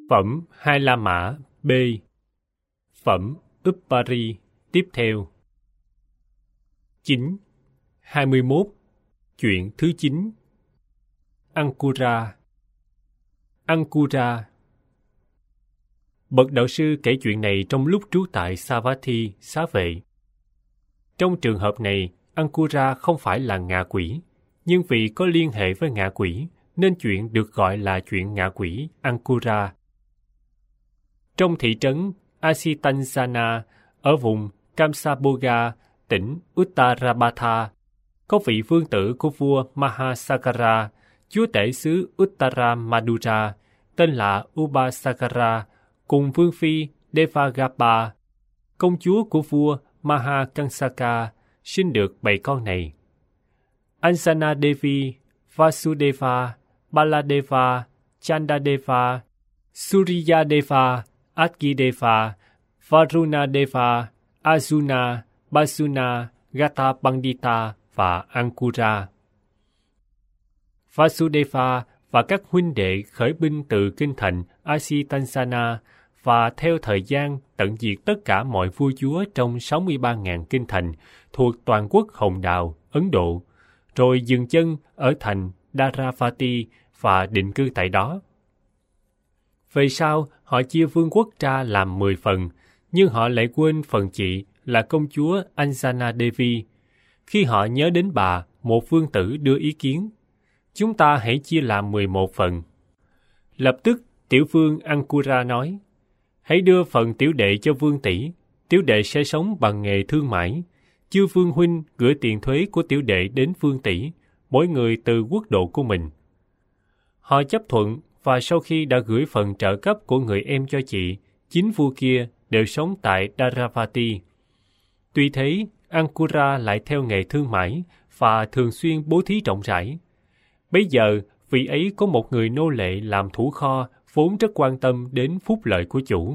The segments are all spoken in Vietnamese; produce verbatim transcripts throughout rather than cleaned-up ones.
Phẩm Hai La Mã B. Phẩm Uppari tiếp theo. chín. hai mươi mốt. Chuyện thứ chín. Ankura. Ankura. Bậc đạo sư kể chuyện này trong lúc trú tại Savatthi, xá vệ. Trong trường hợp này, Ankura không phải là ngạ quỷ, nhưng vì có liên hệ với ngạ quỷ, nên chuyện được gọi là chuyện ngạ quỷ Ankura. Trong thị trấn Asitanjana ở vùng Kamsabhoga, tỉnh Uttarapatha, có vị vương tử của vua Mahasakara, chúa tể xứ Uttara Madura, tên là Ubasakara, cùng vương phi Devagapa, công chúa của vua Mahakansaka, sinh được bảy con này: Anjana Devi, Vasudeva, Baladeva, Chandadeva, Suryadeva, Adgideva, Varunadeva, Arjuna, Basuna, Gata Pandita và Ankura. Vasudeva và các huynh đệ khởi binh từ kinh thành Asitanjana và theo thời gian tận diệt tất cả mọi vua chúa trong sáu mươi ba nghìn kinh thành thuộc toàn quốc Hồng Đào, Ấn Độ, rồi dừng chân ở thành Dharavati và định cư tại đó. Về sau, họ chia vương quốc ra làm mười phần, nhưng họ lại quên phần chị là công chúa Anjana Devi. Khi họ nhớ đến bà, một vương tử đưa ý kiến: chúng ta hãy chia làm mười một phần. Lập tức, tiểu vương Ankura nói: hãy đưa phần tiểu đệ cho vương tỷ, tiểu đệ sẽ sống bằng nghề thương mại. Chư vương huynh gửi tiền thuế của tiểu đệ đến vương tỷ, mỗi người từ quốc độ của mình. Họ chấp thuận, và sau khi đã gửi phần trợ cấp của người em cho chị, chín vua kia đều sống tại Dharavati. Tuy thế, Ankura lại theo nghề thương mại và thường xuyên bố thí rộng rãi. Bấy giờ, vị ấy có một người nô lệ làm thủ kho vốn rất quan tâm đến phúc lợi của chủ.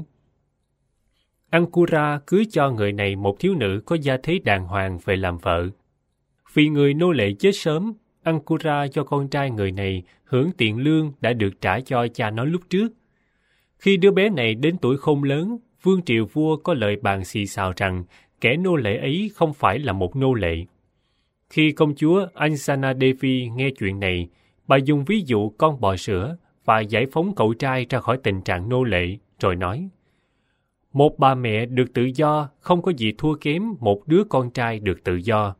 Ankura cưới cho người này một thiếu nữ có gia thế đàng hoàng về làm vợ. Vì người nô lệ chết sớm, Ankura cho con trai người này hưởng tiền lương đã được trả cho cha nó lúc trước. Khi đứa bé này đến tuổi khôn lớn, vương triều vua có lời bàn xì xào rằng kẻ nô lệ ấy không phải là một nô lệ. Khi công chúa Anjana Devi nghe chuyện này, bà dùng ví dụ con bò sữa và giải phóng cậu trai ra khỏi tình trạng nô lệ, rồi nói: một bà mẹ được tự do không có gì thua kém một đứa con trai được tự do.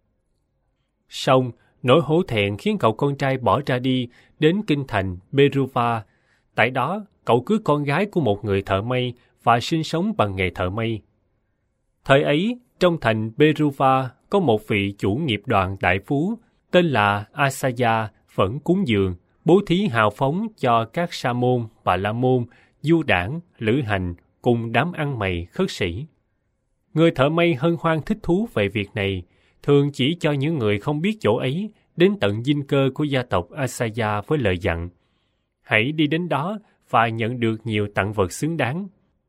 Song, nỗi hổ thẹn khiến cậu con trai bỏ ra đi đến kinh thành Beruva. Tại đó, cậu cưới con gái của một người thợ mây và sinh sống bằng nghề thợ mây. Thời ấy, trong thành Beruva có một vị chủ nghiệp đoàn đại phú tên là Asaya vẫn cúng dường, bố thí hào phóng cho các sa môn, bà la môn, du đảng, lữ hành cùng đám ăn mày khất sĩ. Người thợ mây hân hoan thích thú về việc này, thường chỉ cho những người không biết chỗ ấy đến tận dinh cơ của gia tộc Asaya với lời dặn: hãy đi đến đó và nhận được nhiều tặng vật xứng đáng.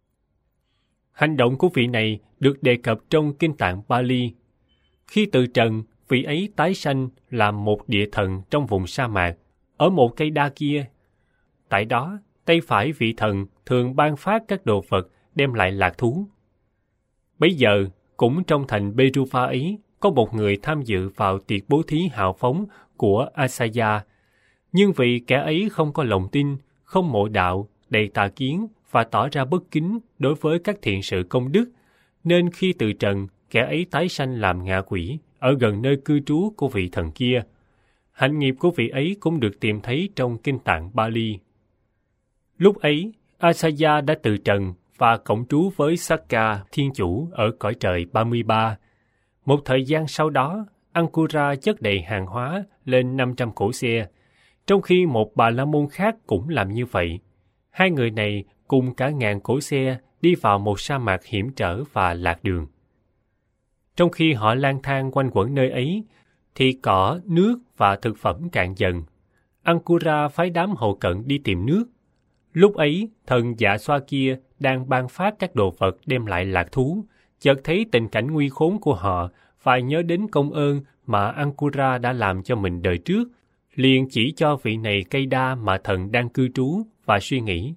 Hành động của vị này được đề cập trong kinh tạng Pali. Khi từ trần, vị ấy tái sanh làm một địa thần trong vùng sa mạc, ở một cây đa kia. Tại đó, tay phải vị thần thường ban phát các đồ vật đem lại lạc thú. Bấy giờ, cũng trong thành Beruva ấy, có một người tham dự vào tiệc bố thí hào phóng của Asaya. Nhưng vì kẻ ấy không có lòng tin, không mộ đạo, đầy tà kiến và tỏ ra bất kính đối với các thiện sự công đức, nên khi từ trần, kẻ ấy tái sanh làm ngạ quỷ ở gần nơi cư trú của vị thần kia. Hạnh nghiệp của vị ấy cũng được tìm thấy trong kinh tạng Pali. Lúc ấy, Asaya đã từ trần và cộng trú với Sakka thiên chủ ở cõi trời ba mươi ba. Một thời gian sau đó, Ankura chất đầy hàng hóa lên năm trăm cỗ xe, trong khi một bà la môn khác cũng làm như vậy. Hai người này cùng cả ngàn cỗ xe đi vào một sa mạc hiểm trở và lạc đường. Trong khi họ lang thang quanh quẩn nơi ấy, thì cỏ, nước và thực phẩm cạn dần. Ankura phái đám hậu cận đi tìm nước. Lúc ấy, thần dạ xoa kia đang ban phát các đồ vật đem lại lạc thú, chợt thấy tình cảnh nguy khốn của họ và nhớ đến công ơn mà Ankura đã làm cho mình đời trước, liền chỉ cho vị này cây đa mà thần đang cư trú và suy nghĩ: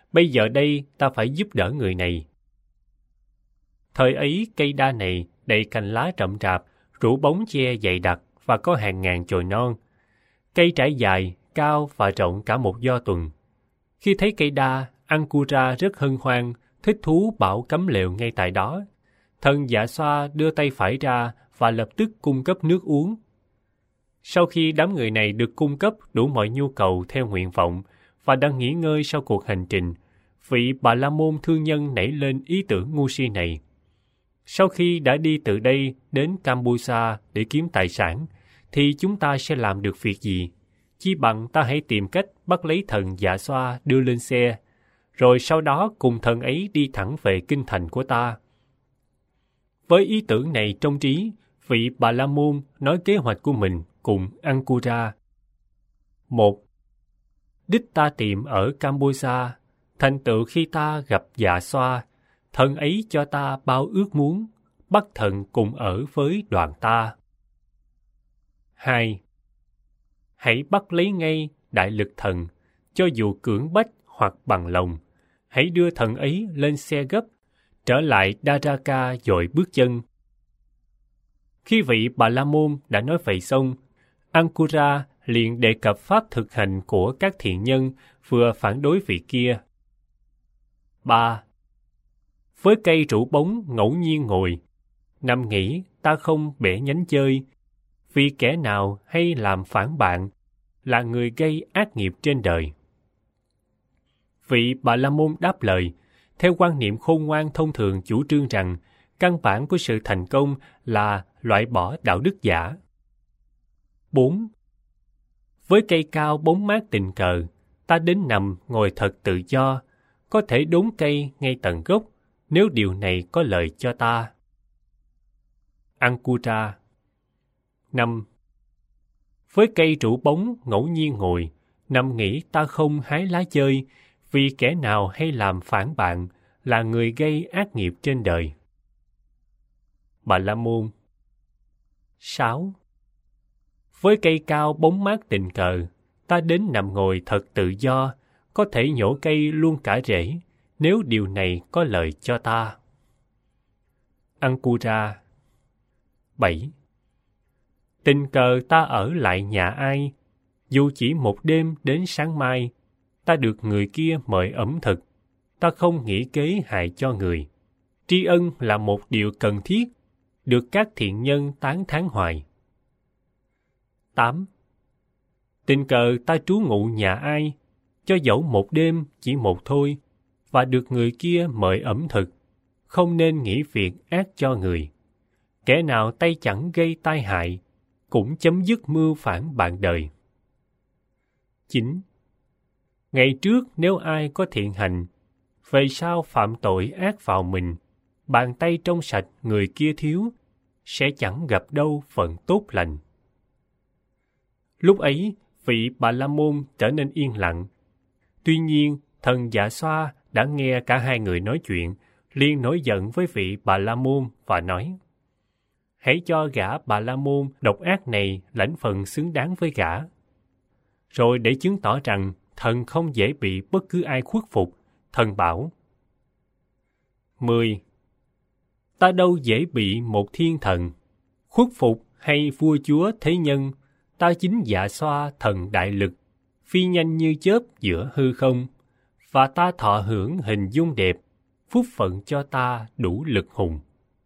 Bây giờ đây ta phải giúp đỡ người này. Thời ấy cây đa này đầy cành lá rậm rạp, rủ bóng che dày đặc và có hàng ngàn chồi non. Cây trải dài, cao và rộng cả một do tuần. Khi thấy cây đa, Ankura rất hân hoan, thích thú bảo cắm lều ngay tại đó. Thần Dạ Xoa đưa tay phải ra và lập tức cung cấp nước uống. Sau khi đám người này được cung cấp đủ mọi nhu cầu theo nguyện vọng và đang nghỉ ngơi sau cuộc hành trình, vị Bà La Môn thương nhân nảy lên ý tưởng ngu si này. Sau khi đã đi từ đây đến Kambusa để kiếm tài sản, thì chúng ta sẽ làm được việc gì? Chi bằng ta hãy tìm cách bắt lấy thần Dạ Xoa đưa lên xe, rồi sau đó cùng thần ấy đi thẳng về kinh thành của ta. Với ý tưởng này trong trí, vị Bà La Môn nói kế hoạch của mình cùng Ankura. Một. Đích ta tìm ở Kambusa, thành tựu khi ta gặp Dạ Xoa, thần ấy cho ta bao ước muốn, bắt thần cùng ở với đoàn ta. Hai. Hãy bắt lấy ngay đại lực thần, cho dù cưỡng bách hoặc bằng lòng. Hãy đưa thần ấy lên xe gấp, trở lại Dwaraka dội bước chân. Khi vị Bà La Môn đã nói vậy xong, Ankura liền đề cập pháp thực hành của các thiện nhân vừa phản đối vị kia. Ba. Với cây rủ bóng ngẫu nhiên ngồi, nằm nghĩ ta không bẻ nhánh chơi, vì kẻ nào hay làm phản bạn là người gây ác nghiệp trên đời. Vị Bà La Môn đáp lời, theo quan niệm khôn ngoan thông thường chủ trương rằng căn bản của sự thành công là loại bỏ đạo đức giả. Bốn. Với cây cao bóng mát tình cờ, ta đến nằm ngồi thật tự do, có thể đốn cây ngay tận gốc, nếu điều này có lợi cho ta. Ankura. Năm. Với cây rủ bóng ngẫu nhiên ngồi, nằm nghĩ ta không hái lá chơi, vì kẻ nào hay làm phản bạn là người gây ác nghiệp trên đời. Bà La Môn. Sáu. Với cây cao bóng mát tình cờ, ta đến nằm ngồi thật tự do, có thể nhổ cây luôn cả rễ, nếu điều này có lợi cho ta. Ankura. Bảy. Tình cờ ta ở lại nhà ai, dù chỉ một đêm đến sáng mai, ta được người kia mời ẩm thực, ta không nghĩ kế hại cho người. Tri ân là một điều cần thiết, được các thiện nhân tán thán hoài. Tám. Tình cờ ta trú ngụ nhà ai, cho dẫu một đêm chỉ một thôi, và được người kia mời ẩm thực, không nên nghĩ việc ác cho người. Kẻ nào tay chẳng gây tai hại, cũng chấm dứt mưu phản bạn đời. Chín. Ngày trước nếu ai có thiện hành, về sau phạm tội ác vào mình, bàn tay trong sạch người kia thiếu, sẽ chẳng gặp đâu phần tốt lành. Lúc ấy, vị Bà La Môn trở nên yên lặng. Tuy nhiên, thần Dạ Xoa đã nghe cả hai người nói chuyện, liền nổi giận với vị Bà La Môn và nói: Hãy cho gã Bà La Môn độc ác này lãnh phần xứng đáng với gã. Rồi để chứng tỏ rằng thần không dễ bị bất cứ ai khuất phục, thần bảo: Mười. Ta đâu dễ bị một thiên thần khuất phục hay vua chúa thế nhân, ta chính Dạ Xoa thần đại lực, phi nhanh như chớp giữa hư không, và ta thọ hưởng hình dung đẹp, phúc phận cho ta đủ lực hùng.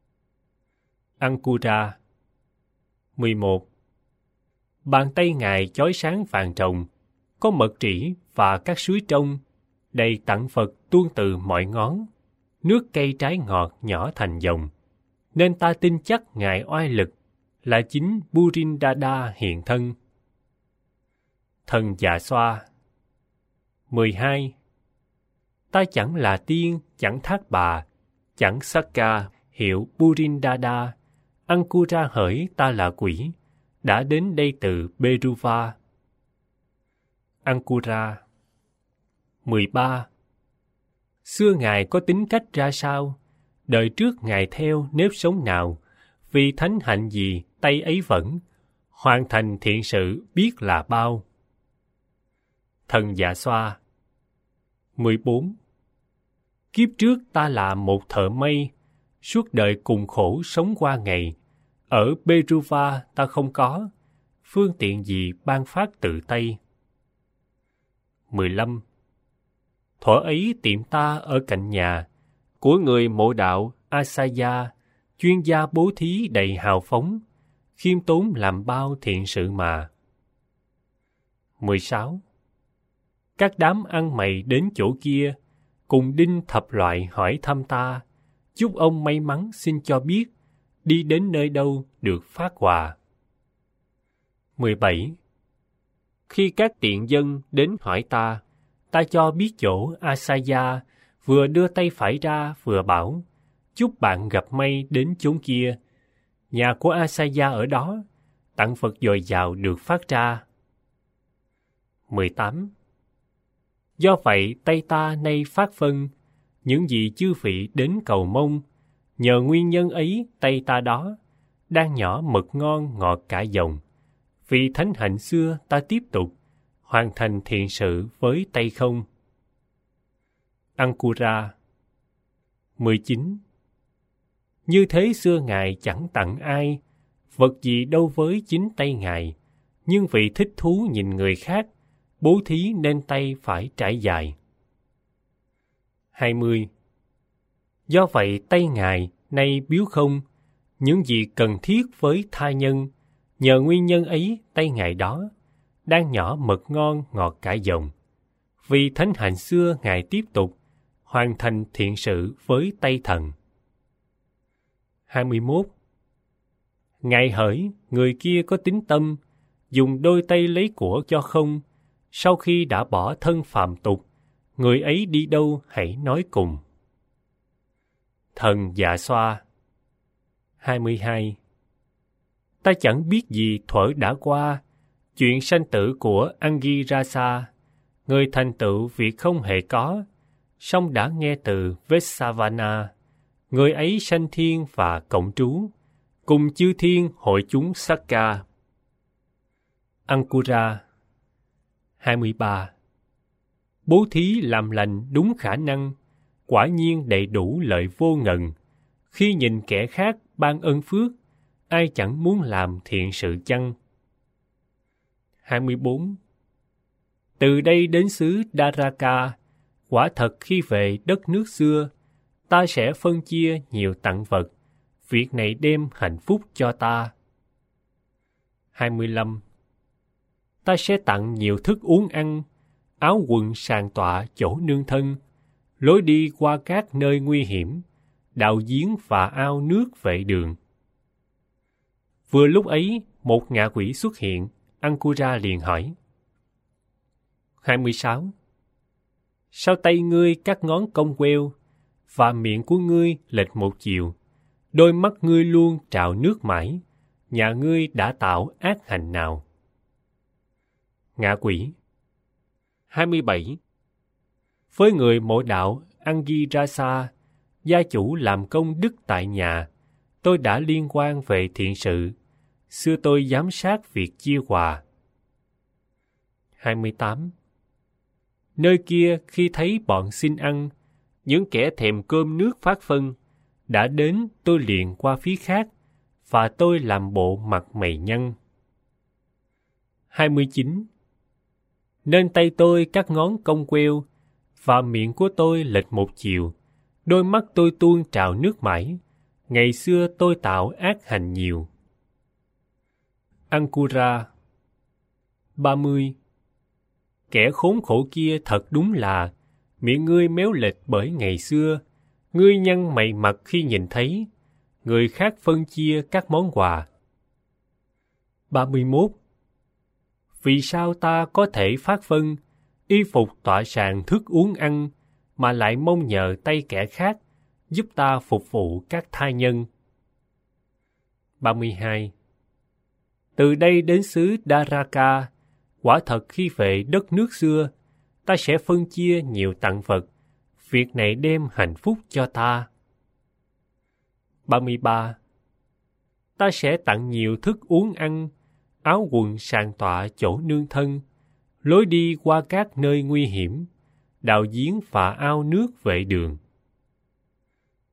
Ankura. Mười một. Bàn tay Ngài chói sáng vàng rồng, có mật trĩ và các suối trong, đầy tặng Phật tuôn từ mọi ngón, nước cây trái ngọt nhỏ thành dòng, nên ta tin chắc Ngài oai lực là chính Burindada hiện thân. Thần Dạ Xoa. Mười hai. Ta chẳng là tiên, chẳng thác bà, chẳng Sakka hiệu Burindada. Ankura hỡi ta là quỷ, đã đến đây từ Beruva. Ankura. Mười ba. Xưa Ngài có tính cách ra sao? Đời trước Ngài theo nếp sống nào? Vì thánh hạnh gì tay ấy vẫn, hoàn thành thiện sự biết là bao. Thần Dạ Xoa. Mười bốn. Kiếp trước ta là một thợ may, suốt đời cùng khổ sống qua ngày. Ở Beruva ta không có phương tiện gì ban phát tự tay. mười lăm. Thuở ấy tiệm ta ở cạnh nhà của người mộ đạo Asaya, chuyên gia bố thí đầy hào phóng, khiêm tốn làm bao thiện sự mà. mười sáu. Các đám ăn mày đến chỗ kia, cùng đinh thập loại hỏi thăm ta, chúc ông may mắn xin cho biết, đi đến nơi đâu được phát quà. mười bảy. Khi các tiện dân đến hỏi ta, ta cho biết chỗ Asaya, vừa đưa tay phải ra vừa bảo, chúc bạn gặp may đến chốn kia. Nhà của Asaya ở đó, tặng vật dồi dào được phát ra. mười tám. Do vậy tay ta nay phát phân, những gì chư vị đến cầu mong, nhờ nguyên nhân ấy tay ta đó, đang nhỏ mật ngon ngọt cả dòng. Vì thánh hạnh xưa ta tiếp tục, hoàn thành thiện sự với tay không. Ankura. mười chín. Như thế xưa Ngài chẳng tặng ai, vật gì đâu với chính tay Ngài, nhưng vì thích thú nhìn người khác, bố thí nên tay phải trải dài. hai mươi. Do vậy tay Ngài nay biếu không, những gì cần thiết với tha nhân, nhờ nguyên nhân ấy tay Ngài đó, đang nhỏ mật ngon ngọt cả dòng. Vì thánh hạnh xưa Ngài tiếp tục, hoàn thành thiện sự với tay thần. hai mươi mốt. Ngài hỡi, người kia có tín tâm, dùng đôi tay lấy của cho không, sau khi đã bỏ thân phàm tục, người ấy đi đâu hãy nói cùng. Thần Dạ Xoa. hai mươi hai. Ta chẳng biết gì thuở đã qua, chuyện sanh tử của Angirasa, người thành tựu việc không hề có, song đã nghe từ Vessavana, người ấy sanh thiên và cộng trú, cùng chư thiên hội chúng Sakka. Ankura. hai mươi ba. Bố thí làm lành đúng khả năng, quả nhiên đầy đủ lợi vô ngần. Khi nhìn kẻ khác ban ơn phước, ai chẳng muốn làm thiện sự chăng? hai mươi bốn. Từ đây đến xứ Dwaraka, quả thật khi về đất nước xưa, ta sẽ phân chia nhiều tặng vật, việc này đem hạnh phúc cho ta. hai mươi lăm. Ta sẽ tặng nhiều thức uống ăn, áo quần sàn tọa chỗ nương thân, lối đi qua các nơi nguy hiểm, đạo giếng và ao nước vệ đường. Vừa lúc ấy, một ngạ quỷ xuất hiện, Ankura liền hỏi. hai mươi sáu. Sao tay ngươi các ngón cong queo, và miệng của ngươi lệch một chiều, đôi mắt ngươi luôn trào nước mãi, nhà ngươi đã tạo ác hành nào? Ngạ quỷ. hai mươi bảy. Với người mộ đạo Angirasa, gia chủ làm công đức tại nhà, tôi đã liên quan về thiện sự, xưa tôi giám sát việc chia quà. hai mươi tám. Nơi kia khi thấy bọn xin ăn, những kẻ thèm cơm nước phát phân, đã đến tôi liền qua phía khác, và tôi làm bộ mặt mày nhăn. hai mươi chín. Nên tay tôi các ngón cong queo, và miệng của tôi lệch một chiều, đôi mắt tôi tuôn trào nước mãi, ngày xưa tôi tạo ác hành nhiều. Ankura. ba mươi. Kẻ khốn khổ kia thật đúng là, miệng ngươi méo lệch bởi ngày xưa, ngươi nhăn mày mặt khi nhìn thấy, người khác phân chia các món quà. ba mươi mốt. Vì sao ta có thể phát phân, y phục tọa sàn thức uống ăn, mà lại mong nhờ tay kẻ khác, giúp ta phục vụ các thai nhân? ba mươi hai. Từ đây đến xứ Dwaraka, quả thật khi về đất nước xưa, ta sẽ phân chia nhiều tặng vật, việc này đem hạnh phúc cho ta. ba mươi ba. Ta sẽ tặng nhiều thức uống ăn, áo quần sàn tọa chỗ nương thân, lối đi qua các nơi nguy hiểm, đạo giếng và ao nước vệ đường.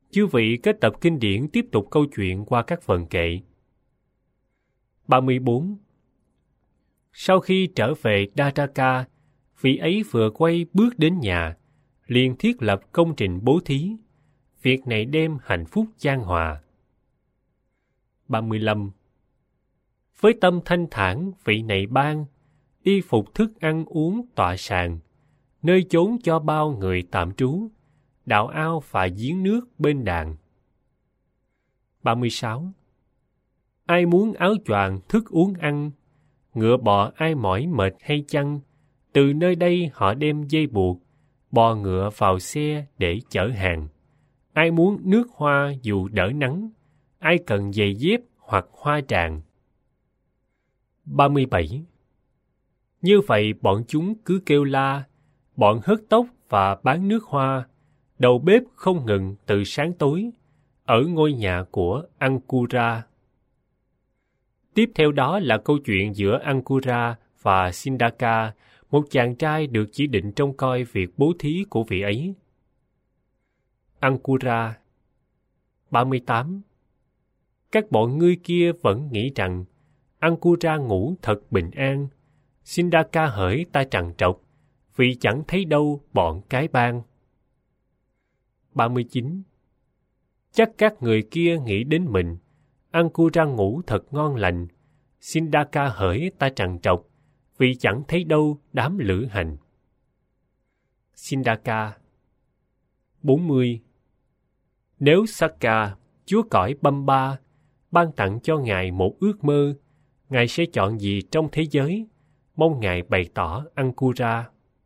Chư vị kết tập kinh điển tiếp tục câu chuyện qua các phần kệ. ba mươi bốn. Sau khi trở về Dadaka, vị ấy vừa quay bước đến nhà, liền thiết lập công trình bố thí. Việc này đem hạnh phúc chan hòa. ba mươi lăm. Với tâm thanh thản, vị này ban y phục thức ăn uống tọa sàn, nơi chốn cho bao người tạm trú, đạo ao và giếng nước bên đàn. ba mươi sáu. Ai muốn áo choàng thức uống ăn, ngựa bò ai mỏi mệt hay chăng, từ nơi đây họ đem dây buộc, bò ngựa vào xe để chở hàng. Ai muốn nước hoa dù đỡ nắng, ai cần giày dép hoặc hoa tràng. ba mươi bảy. Như vậy bọn chúng cứ kêu la, bọn hớt tóc và bán nước hoa, đầu bếp không ngừng từ sáng tối, ở ngôi nhà của Ankura. Tiếp theo đó là câu chuyện giữa Ankura và Sindaka, một chàng trai được chỉ định trông coi việc bố thí của vị ấy. Ankura. ba mươi tám. Các bọn ngươi kia vẫn nghĩ rằng Ankura ngủ thật bình an. Sindaka hỡi ta trằn trọc, vì chẳng thấy đâu bọn cái bang. ba mươi chín. Chắc các người kia nghĩ đến mình, Ankura ngủ thật ngon lành. Sindaka hỡi ta trằn trọc, vì chẳng thấy đâu đám lữ hành. Sindaka. bốn mươi. Nếu Sakka, chúa cõi Bamba, ban tặng cho Ngài một ước mơ, Ngài sẽ chọn gì trong thế giới? Mong Ngài bày tỏ Ankura.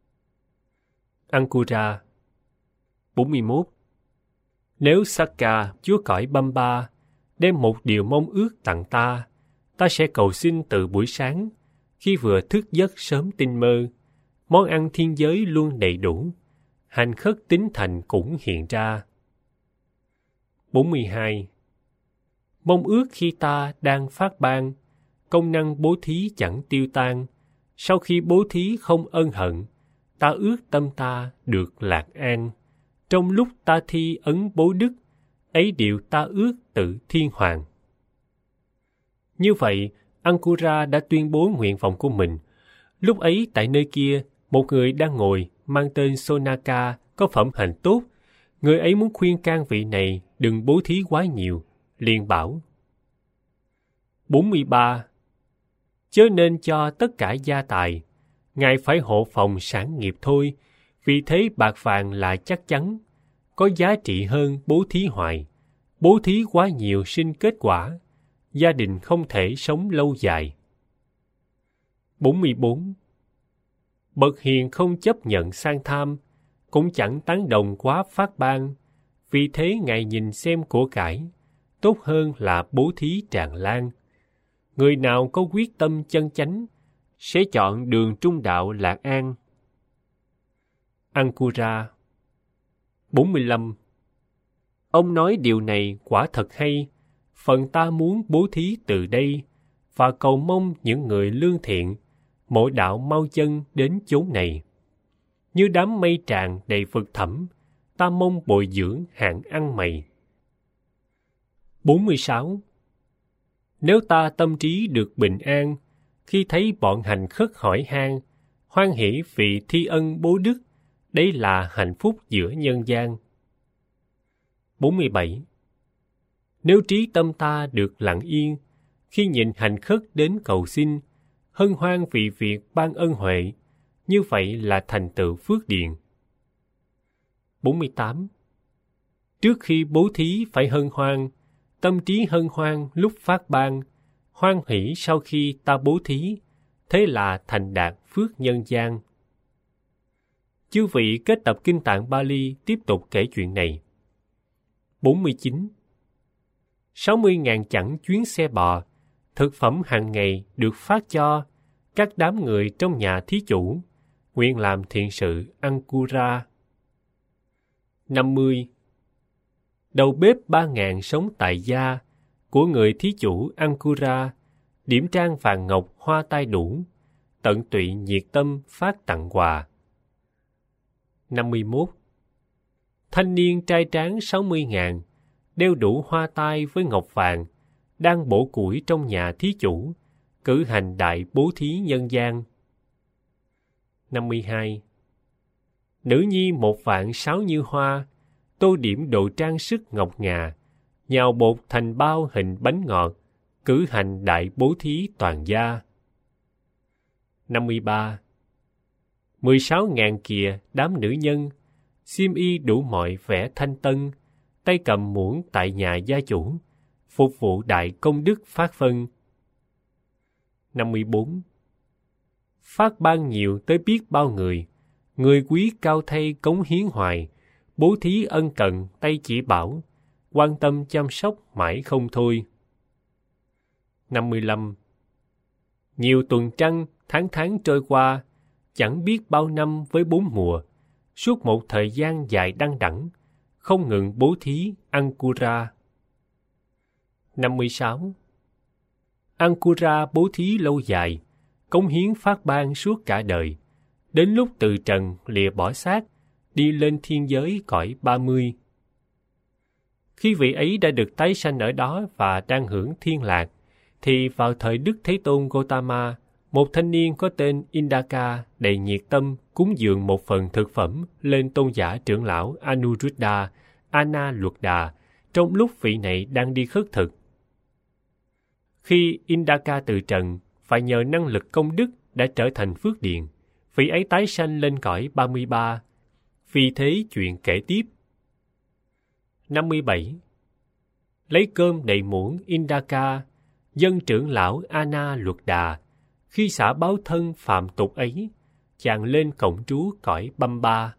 Ankura. bốn mươi mốt. Nếu Sakka, chúa cõi Bamba, đem một điều mong ước tặng ta, ta sẽ cầu xin từ buổi sáng, khi vừa thức giấc sớm tinh mơ, món ăn thiên giới luôn đầy đủ, hành khất tín thành cũng hiện ra. bốn mươi hai. Mong ước khi ta đang phát ban, công năng bố thí chẳng tiêu tan, sau khi bố thí không ân hận, ta ước tâm ta được lạc an. Trong lúc ta thi ấn bố đức, ấy điều ta ước tự thiên hoàng. Như vậy, Ankura đã tuyên bố nguyện vọng của mình. Lúc ấy tại nơi kia, một người đang ngồi mang tên Sonaka có phẩm hạnh tốt. Người ấy muốn khuyên can vị này đừng bố thí quá nhiều, liền bảo. bốn mươi ba. Chớ nên cho tất cả gia tài, Ngài phải hộ phòng sản nghiệp thôi, vì thế bạc vàng là chắc chắn, có giá trị hơn bố thí hoài. Bố thí quá nhiều sinh kết quả, gia đình không thể sống lâu dài. bốn mươi bốn. Bậc hiền không chấp nhận sang tham, cũng chẳng tán đồng quá phát ban, vì thế Ngài nhìn xem của cải, tốt hơn là bố thí tràn lan. Người nào có quyết tâm chân chánh, sẽ chọn đường trung đạo lạc an. Ankura. bốn mươi lăm. Ông nói điều này quả thật hay, phần ta muốn bố thí từ đây, và cầu mong những người lương thiện, mỗi đạo mau chân đến chốn này. Như đám mây tràn đầy vực thẳm, ta mong bồi dưỡng hạng ăn mày. bốn mươi sáu. Nếu ta tâm trí được bình an, khi thấy bọn hành khất hỏi han, hoan hỷ vì thi ân bố đức, đây là hạnh phúc giữa nhân gian. bốn mươi bảy. Nếu trí tâm ta được lặng yên, khi nhìn hành khất đến cầu xin, hân hoan vì việc ban ân huệ, như vậy là thành tựu phước điền. bốn mươi tám. Trước khi bố thí phải hân hoan, tâm trí hân hoan lúc phát ban, hoan hỷ sau khi ta bố thí, thế là thành đạt phước nhân gian. Chư vị kết tập kinh tạng Bali tiếp tục kể chuyện này. bốn mươi chín. sáu mươi ngàn chặng chuyến xe bò, thực phẩm hàng ngày được phát cho các đám người trong nhà thí chủ, nguyện làm thiện sự Ankura. năm mươi. Đầu bếp ba ngàn sống tại gia của người thí chủ Ankura, điểm trang vàng ngọc hoa tai đủ, tận tụy nhiệt tâm phát tặng quà. năm mươi mốt. Thanh niên trai tráng sáu mươi ngàn, đeo đủ hoa tai với ngọc vàng, đang bổ củi trong nhà thí chủ, cử hành đại bố thí nhân gian. năm mươi hai. Nữ nhi một vạn sáu như hoa, tô điểm đồ trang sức ngọc ngà, nhào bột thành bao hình bánh ngọt, cử hành đại bố thí toàn gia. năm mươi ba. Mười sáu ngàn kìa đám nữ nhân, xiêm y đủ mọi vẻ thanh tân, tay cầm muỗng tại nhà gia chủ, phục vụ đại công đức phát phân. năm mươi bốn. Phát ban nhiều tới biết bao người, người quý cao thay cống hiến hoài, bố thí ân cần tay chỉ bảo, quan tâm chăm sóc mãi không thôi. năm mươi lăm. Nhiều tuần trăng, tháng tháng trôi qua, chẳng biết bao năm với bốn mùa, suốt một thời gian dài đăng đẳng, không ngừng bố thí Ankura. năm mươi sáu. Ankura bố thí lâu dài, cống hiến phát ban suốt cả đời, đến lúc từ trần lìa bỏ xác, đi lên thiên giới cõi ba mươi. Khi vị ấy đã được tái sanh ở đó và đang hưởng thiên lạc, thì vào thời Đức Thế Tôn Gotama, một thanh niên có tên Indaka đầy nhiệt tâm cúng dường một phần thực phẩm lên tôn giả trưởng lão Anuruddha, Analuddha, trong lúc vị này đang đi khất thực. Khi Indaka từ trần, phải nhờ năng lực công đức đã trở thành phước điền, vị ấy tái sanh lên cõi ba mươi ba. Vì thế chuyện kể tiếp. năm mươi bảy. Lấy cơm đầy muỗng Indaka, dân trưởng lão Analuddha, khi xả báo thân phạm tục ấy, chàng lên cổng trú cõi băm ba.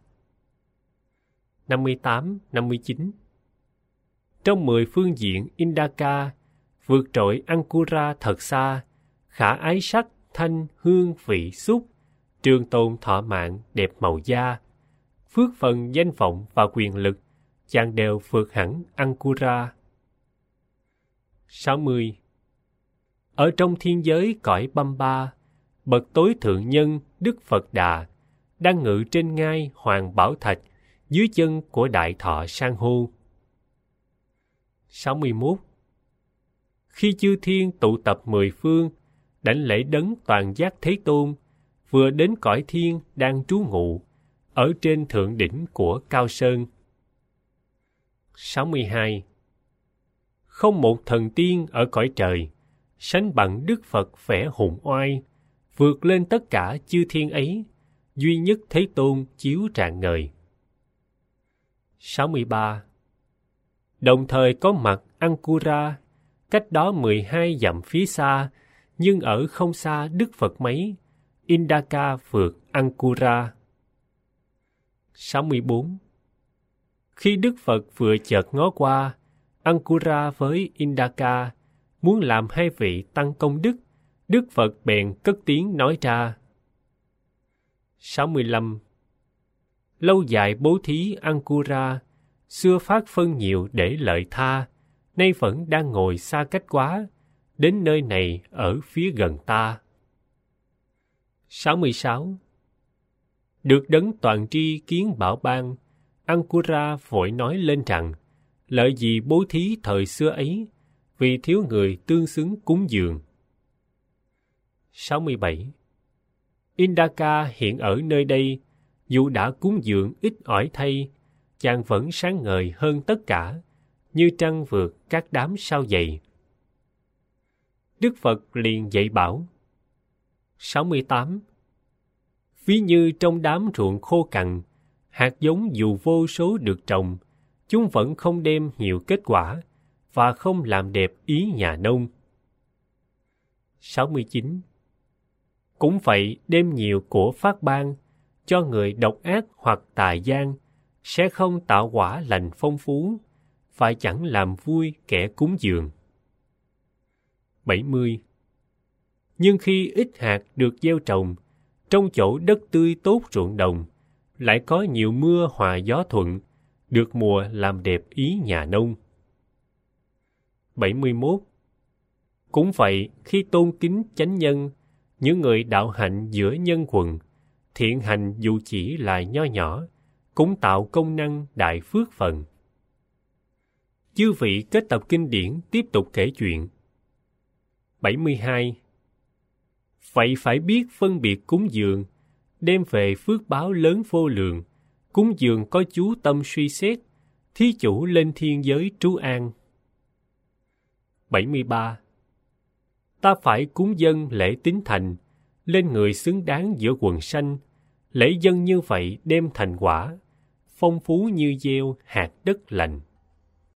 năm mươi tám, năm mươi chín. Trong mười phương diện Indaka, vượt trội Ankura thật xa, khả ái sắc, thanh, hương, vị, xúc, trường tồn thọ mạng, đẹp màu da, phước phần danh vọng và quyền lực, chàng đều vượt hẳn Ankura. sáu mươi. Ở trong thiên giới cõi băm ba, bậc tối thượng nhân Đức Phật Đà đang ngự trên ngai Hoàng Bảo Thạch dưới chân của Đại Thọ San hô. sáu mươi mốt. Khi chư thiên tụ tập mười phương, đảnh lễ đấng toàn giác Thế Tôn, vừa đến cõi thiên đang trú ngụ, ở trên thượng đỉnh của Cao Sơn. sáu mươi hai. Không một thần tiên ở cõi trời sánh bằng Đức Phật vẻ hùng oai, vượt lên tất cả chư thiên ấy, duy nhất Thế Tôn chiếu rạng ngời. sáu mươi ba. Đồng thời có mặt Ankura, cách đó mười hai dặm phía xa, nhưng ở không xa Đức Phật mấy, Indaka vượt Ankura. sáu mươi bốn. Khi Đức Phật vừa chợt ngó qua, Ankura với Indaka muốn làm hai vị tăng công đức, Đức Phật bèn cất tiếng nói ra. sáu mươi lăm. Lâu dài bố thí Ankura, xưa phát phân nhiều để lợi tha, nay vẫn đang ngồi xa cách quá, đến nơi này ở phía gần ta. sáu mươi sáu. Được đấng toàn tri kiến bảo ban, Ankura vội nói lên rằng, lợi gì bố thí thời xưa ấy, vì thiếu người tương xứng cúng dường. sáu mươi bảy. Indaka hiện ở nơi đây, dù đã cúng dường ít ỏi thay, chàng vẫn sáng ngời hơn tất cả, như trăng vượt các đám sao dày. Đức Phật liền dạy bảo. sáu mươi tám. Ví như trong đám ruộng khô cằn, hạt giống dù vô số được trồng, chúng vẫn không đem nhiều kết quả và không làm đẹp ý nhà nông. sáu mươi chín. Cũng vậy, đem nhiều của phát ban cho người độc ác hoặc tà gian sẽ không tạo quả lành phong phú, phải chẳng làm vui kẻ cúng dường. bảy mươi. Nhưng khi ít hạt được gieo trồng, trong chỗ đất tươi tốt ruộng đồng, lại có nhiều mưa hòa gió thuận, được mùa làm đẹp ý nhà nông. bảy mươi mốt. Cũng vậy, khi tôn kính chánh nhân, những người đạo hạnh giữa nhân quần, thiện hành dù chỉ là nho nhỏ, cũng tạo công năng đại phước phần. Chư vị kết tập kinh điển tiếp tục kể chuyện. bảy mươi hai. Vậy phải biết phân biệt cúng dường, đem về phước báo lớn vô lượng. Cúng dường có chú tâm suy xét, thí chủ lên thiên giới trú an. bảy mươi ba. Ta phải cúng dâng lễ tín thành, lên người xứng đáng giữa quần sanh. Lễ dân như vậy đem thành quả, phong phú như gieo hạt đất lành.